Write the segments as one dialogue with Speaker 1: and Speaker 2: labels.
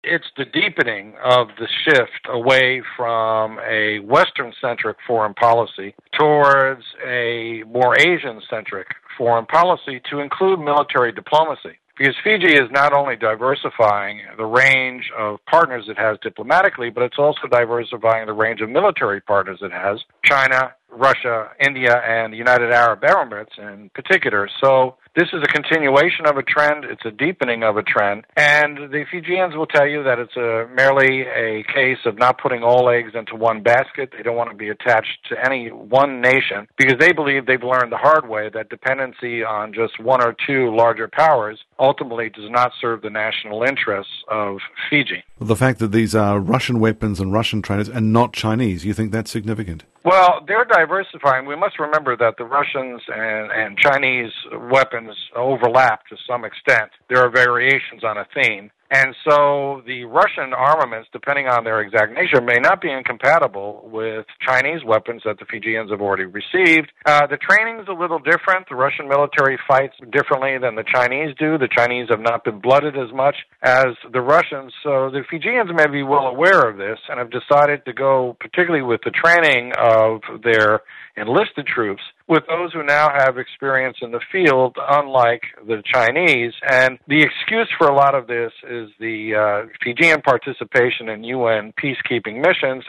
Speaker 1: It's the deepening of the shift away from a Western-centric foreign policy towards a more Asian-centric foreign policy to include military diplomacy. Because Fiji is not only diversifying the range of partners it has diplomatically, but it's also diversifying the range of military partners it has, China, Russia, India, and the United Arab Emirates in particular. So this is a continuation of a trend. It's a deepening of a trend. And the Fijians will tell you that it's merely a case of not putting all eggs into one basket. They don't want to be attached to any one nation because they believe they've learned the hard way that dependency on just one or two larger powers ultimately does not serve the national interests of Fiji.
Speaker 2: Well, the fact that these are Russian weapons and Russian trainers and not Chinese, you think that's significant?
Speaker 1: Well, they're diversifying. We must remember that the Russians and Chinese weapons overlap to some extent. There are variations on a theme. And so the Russian armaments, depending on their exact nature, may not be incompatible with Chinese weapons that the Fijians have already received. The training is a little different. The Russian military fights differently than the Chinese do. The Chinese have not been blooded as much as the Russians. So the Fijians may be well aware of this and have decided to go, particularly with the training of their enlisted troops, with those who now have experience in the field, unlike the Chinese. And the excuse for a lot of this is the Fijian participation in UN peacekeeping missions,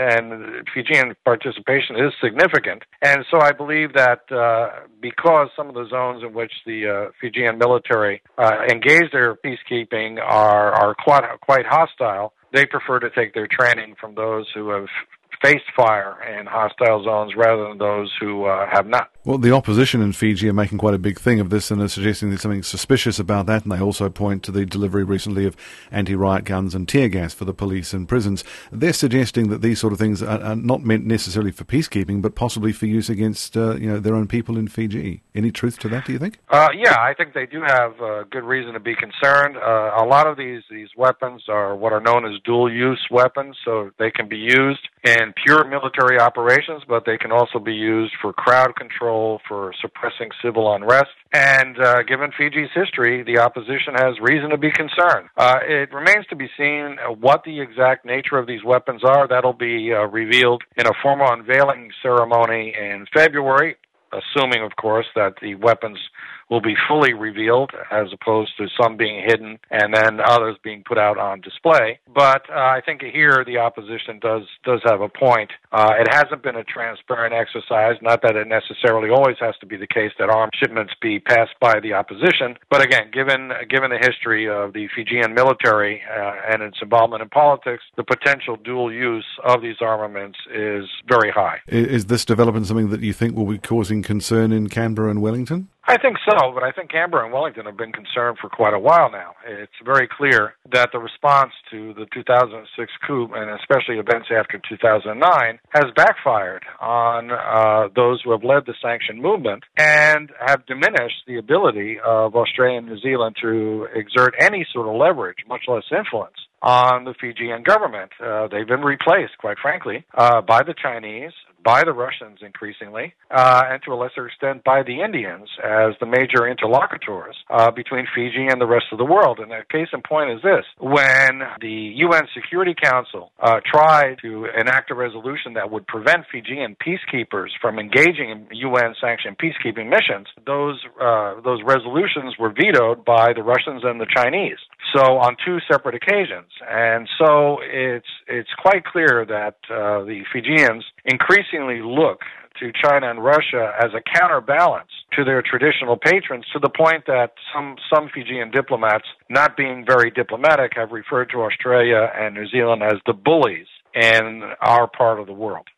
Speaker 1: and Fijian participation is significant. And so I believe that because some of the zones in which the Fijian military engage their peacekeeping are quite hostile, they prefer to take their training from those who have faced fire in hostile zones rather than those who have not.
Speaker 2: Well, the opposition in Fiji are making quite a big thing of this and are suggesting there's something suspicious about that, and they also point to the delivery recently of anti-riot guns and tear gas for the police and prisons. They're suggesting that these sort of things are not meant necessarily for peacekeeping, but possibly for use against their own people in Fiji. Any truth to that, do you think?
Speaker 1: Yeah, I think they do have good reason to be concerned. A lot of these weapons are what are known as dual-use weapons, so they can be used in pure military operations, but they can also be used for crowd control, for suppressing civil unrest. And given Fiji's history, the opposition has reason to be concerned. It remains to be seen what the exact nature of these weapons are. That'll be revealed in a formal unveiling ceremony in February, assuming, of course, that the weapons will be fully revealed as opposed to some being hidden and then others being put out on display. But I think here the opposition does have a point. It hasn't been a transparent exercise, not that it necessarily always has to be the case that arms shipments be passed by the opposition. But again, given the history of the Fijian military and its involvement in politics, the potential dual use of these armaments is very high.
Speaker 2: Is this development something that you think will be causing concern in Canberra and Wellington?
Speaker 1: I think so, but I think Canberra and Wellington have been concerned for quite a while now. It's very clear that the response to the 2006 coup, and especially events after 2009, has backfired on those who have led the sanction movement and have diminished the ability of Australia and New Zealand to exert any sort of leverage, much less influence, on the Fijian government. They've been replaced, quite frankly, by the Chinese, by the Russians increasingly, and to a lesser extent by the Indians as the major interlocutors between Fiji and the rest of the world. And a case in point is this. When the UN Security Council tried to enact a resolution that would prevent Fijian peacekeepers from engaging in UN-sanctioned peacekeeping missions, those resolutions were vetoed by the Russians and the Chinese. So on two separate occasions. And so it's quite clear that the Fijians increasingly look to China and Russia as a counterbalance to their traditional patrons, to the point that some Fijian diplomats, not being very diplomatic, have referred to Australia and New Zealand as the bullies in our part of the world.